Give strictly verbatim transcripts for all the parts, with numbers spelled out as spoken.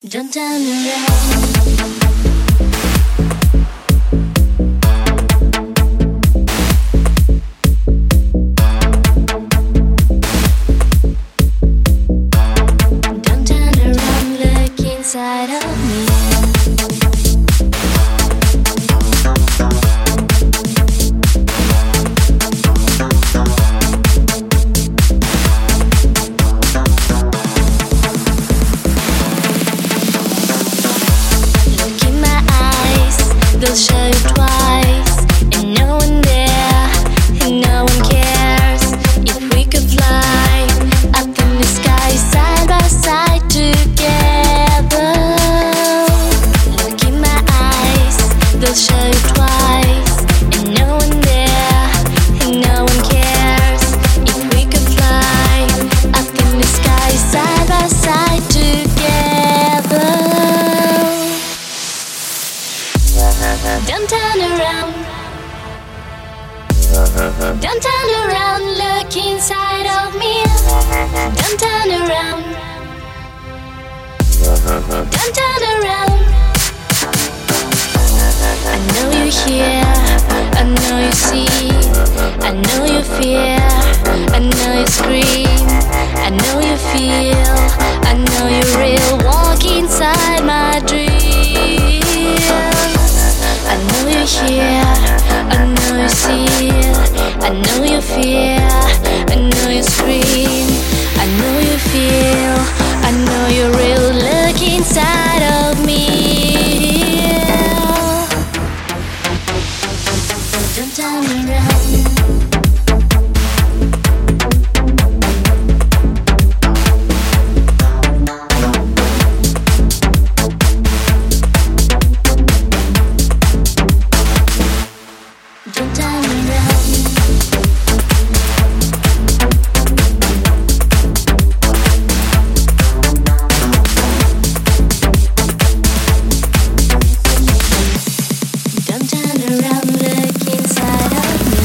Don't turn around. Don't turn around, look inside of me. They'll show you twice, and no one there, and no one cares. If we could fly up in the sky side by side together. Look in my eyes, they'll show you twice, and no one there, and no one cares. If we could fly up in the sky side by side together. Don't turn around. Don't turn around, look inside of me. Don't turn around. Don't turn around. I know you're here, I know you see, I know you fear, I know you scream, I know you feel, I know you're real. Walk inside my dreams. I know you're here, I know you see it, I know you fear, I know you scream, I know you feel, I know you're real. Look inside of me. Don't turn around. Don't turn around. Don't turn around, look inside of me.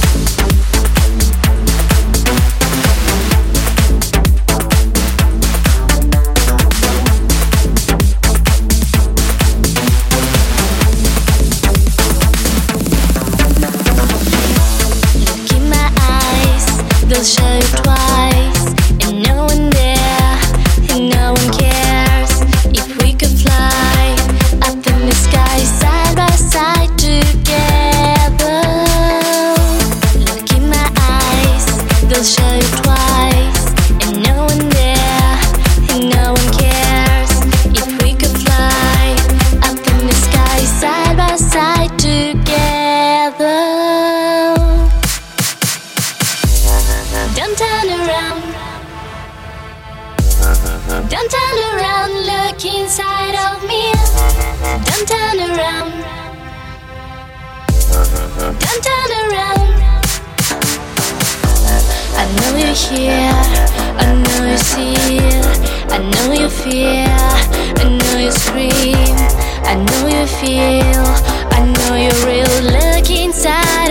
Look in my eyes, they'll show you twice, and no one there, and no one cares. If we could fly up in the sky side by side together. Look in my eyes, they'll show you twice, and no one there, and no one cares. If we could fly up in the sky side by side together. Don't turn around. Don't turn around, look inside of me. Don't turn around. Don't turn around. I know you're here, I know you see it, I know you fear, I know you scream, I know you feel, I know you're real. Look inside